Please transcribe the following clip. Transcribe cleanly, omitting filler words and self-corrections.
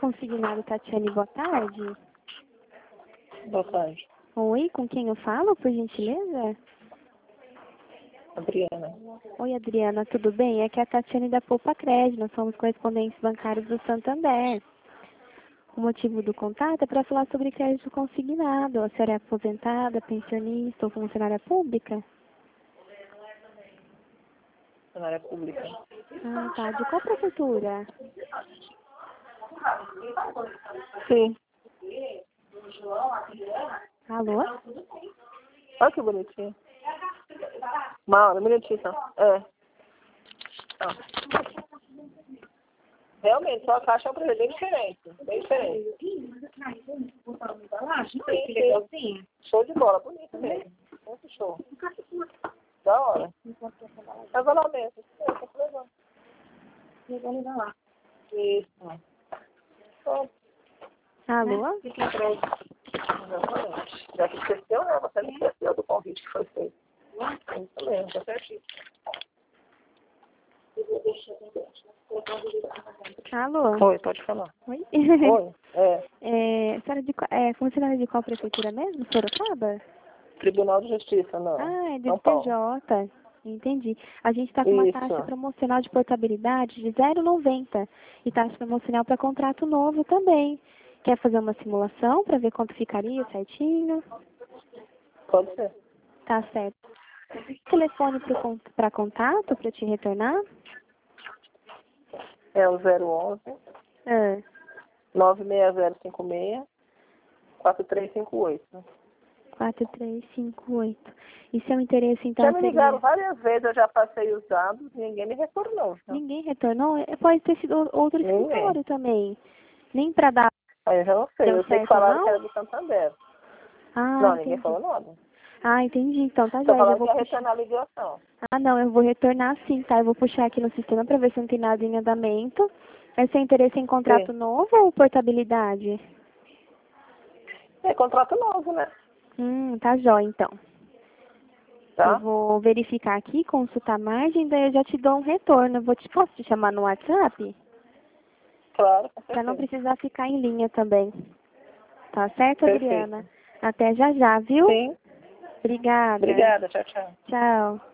Consignado Tatiane, boa tarde. Boa tarde. Oi, com quem eu falo, por gentileza? Adriana. Oi, Adriana, tudo bem? Aqui é a Tatiane da Poupa Crédito, nós somos correspondentes bancários do Santander. O motivo do contato é para falar sobre crédito consignado. A senhora é aposentada, pensionista ou funcionária pública? Funcionária pública. Ah, tá. De qual prefeitura? Sim. Alô? Olha que bonitinho. Maura, minutinho só. É. Ó. Realmente, só a caixa é um presente bem diferente. Bem diferente. Sim. Show de bola, bonito mesmo. Muito show. Da hora. Leva lá mesmo. Leva lá. Isso. Pronto. Alô? Exatamente. Já que esqueceu, né? Você não esqueceu do convite que foi feito. Isso mesmo, tá certinho. Alô? Oi, pode falar. Oi? Oi, A senhora funcionária de qual prefeitura mesmo? Sorocaba? Tribunal de Justiça, não. Ah, é do São Paulo. TJ. Entendi. A gente está com uma Isso. taxa promocional de portabilidade de 0,90 e taxa promocional para contrato novo também. Quer fazer uma simulação para ver quanto ficaria certinho? Pode ser. Tá certo. Telefone para contato para te retornar? É o 011 Ah, 96056 4358. 4358. E seu interesse então Já me seria... ligaram várias vezes, eu já passei os dados, ninguém me retornou. Então. Ninguém retornou? Pode ter sido outro escritório também. Nem para dar... Aí eu já não sei, Deu eu sei que certo, falaram não? que era do Santander. Ah, Não, ninguém entendi. falou nada. Ah, entendi. Então tá Só já, eu já falaram vou que ia puxar. retornar a ligação. Ah, não, eu vou retornar sim, tá? Eu vou puxar aqui no sistema para ver se não tem nada em andamento. Vai ser interesse em Sim. contrato novo ou portabilidade? É contrato novo, né? Tá jóia, então. Eu Tá? vou verificar aqui, consultar a margem, daí eu já te dou um retorno. Posso te chamar no WhatsApp? Claro, com Para não certeza. precisar ficar em linha também. Tá certo, Perfeito. Adriana? Até já já, viu? Sim. Obrigada. Obrigada, tchau, tchau. Tchau.